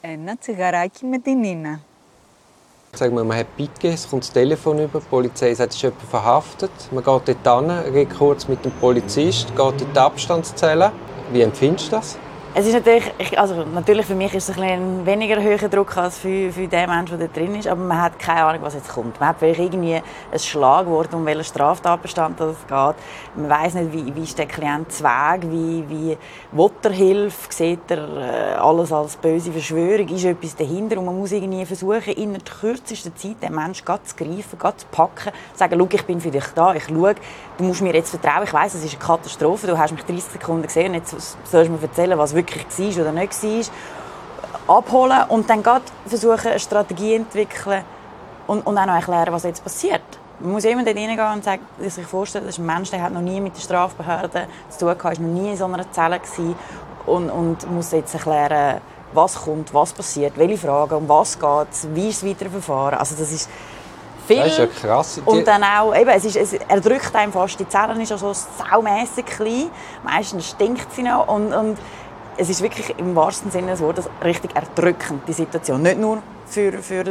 Ένα τσιγαράκι με την Nina. Sagen wir, man hat Pique, es kommt das Telefon über, die Polizei sagt, es ist jemand verhaftet. Man geht dort hin, redet kurz mit dem Polizist, geht in die Abstandszelle. Wie empfindest du das? Es ist natürlich für mich ist es ein weniger hoher Druck als für den Menschen, der da drin ist, aber man hat keine Ahnung, was jetzt kommt. Man hat vielleicht irgendwie ein Schlagwort, um welchen Straftatbestand es geht. Man weiss nicht, wie ist der Klient Weg, wie will er Hilfe, sieht er alles als böse Verschwörung, ist etwas dahinter und man muss irgendwie versuchen, in der kürzesten Zeit den Menschen zu greifen, zu packen, zu sagen, schau, ich bin für dich da, ich schaue, du musst mir jetzt vertrauen, ich weiss, es ist eine Katastrophe, du hast mich 30 Sekunden gesehen und jetzt sollst du mir erzählen, was wirklich war oder nicht war, abholen und dann versuchen, eine Strategie zu entwickeln und auch noch erklären, was jetzt passiert. Man muss immer dort reingehen und sich vorstellen, das ist ein Mensch, der hat noch nie mit der Strafbehörde zu tun gehabt, war noch nie in so einer Zelle und muss jetzt erklären, was kommt, was passiert, welche Fragen, um was geht es, wie ist das weitere Verfahren. Also das ist viel. Das ist ja krass. Und dann auch, eben, er drückt einem fast, die Zelle ist ja so saumässig klein, meistens stinkt sie noch und es ist wirklich im wahrsten Sinne des Wortes richtig erdrückend, die Situation. Nicht nur für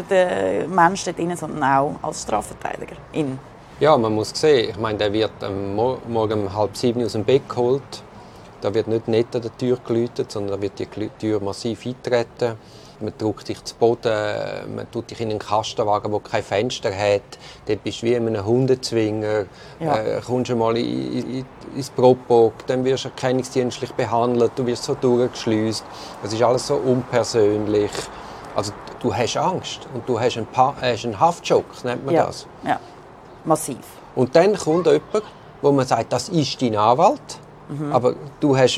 den Menschen dort drin, sondern auch als Strafverteidiger. Ja, man muss sehen, ich meine, der wird morgen um 6:30 aus dem Bett geholt. Da wird nicht nett an der Tür geläutet, sondern da wird die Tür massiv eintreten. Man drückt dich zu Boden, man tut dich in einen Kastenwagen, der kein Fenster hat. Dort bist du wie in einem Hundezwinger. Ja. Kommst du mal ins Propok, dann wirst du erkennungsdienstlich behandelt, du wirst so durchgeschleust. Es ist alles so unpersönlich. Also du hast Angst und du hast einen Haftschock, nennt man das. Ja, massiv. Und dann kommt jemand, wo man sagt, das ist dein Anwalt. Aber du hast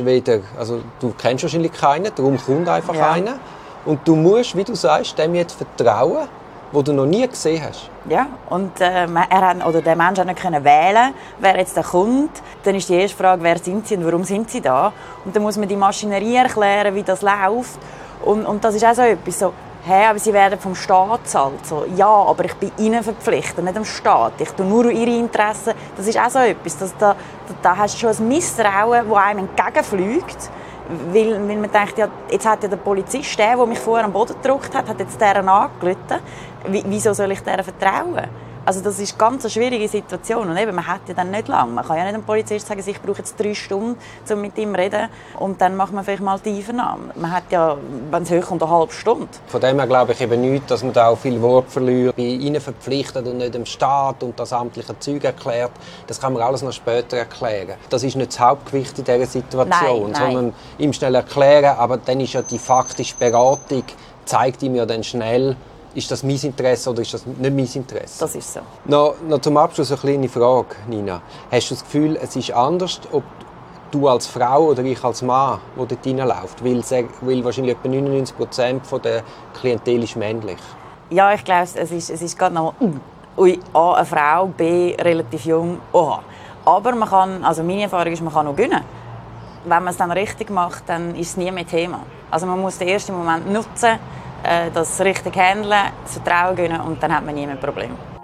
du kennst wahrscheinlich keinen, darum kommt einfach einer. Und du musst, wie du sagst, dem jetzt vertrauen, den du noch nie gesehen hast. Ja, und der Mensch konnte nicht wählen, wer jetzt da kommt. Dann ist die erste Frage, wer sind sie und warum sind sie da? Und dann muss man die Maschinerie erklären, wie das läuft. Und das ist auch so etwas, so, hey, aber sie werden vom Staat bezahlt. So, ja, aber ich bin ihnen verpflichtet, nicht dem Staat. Ich tue nur ihre Interessen. Das ist auch so etwas. Da hast du schon ein Misstrauen, das einem entgegenfliegt. Weil man denkt, ja, jetzt hat ja der Polizist, der mich vorher am Boden gedrückt hat jetzt deren angerufen. Wieso soll ich deren vertrauen? Also das ist ganz eine schwierige Situation. Und eben, man hat ja dann nicht lange. Man kann ja nicht dem Polizist sagen, ich brauche jetzt 3 Stunden, um mit ihm zu reden. Und dann macht man vielleicht mal die Einvernahme. Man hat ja, wenn es hochkommt, eine halbe Stunde. Von dem her glaube ich eben nicht, dass man da auch viel Wort verliert. Bei ihnen verpflichtet und nicht dem Staat und das amtliche Zeug erklärt. Das kann man alles noch später erklären. Das ist nicht das Hauptgewicht in dieser Situation. Nein. Sondern ihm schnell erklären. Aber dann ist ja die faktische Beratung, zeigt ihm ja dann schnell, ist das mein Interesse oder ist das nicht mein Interesse? Das ist so. Noch zum Abschluss eine kleine Frage, Nina. Hast du das Gefühl, es ist anders, ob du als Frau oder ich als Mann, der dort reinläuft? Weil wahrscheinlich etwa 99% der Klientel ist männlich. Ja, ich glaube, es ist gerade noch A, eine Frau, B, relativ jung, oha. Aber meine Erfahrung ist, man kann noch gewinnen. Wenn man es dann richtig macht, dann ist es nie mehr Thema. Also man muss den ersten Moment nutzen, das richtig handeln, das Vertrauen gewinnen und dann hat man nie mehr Probleme.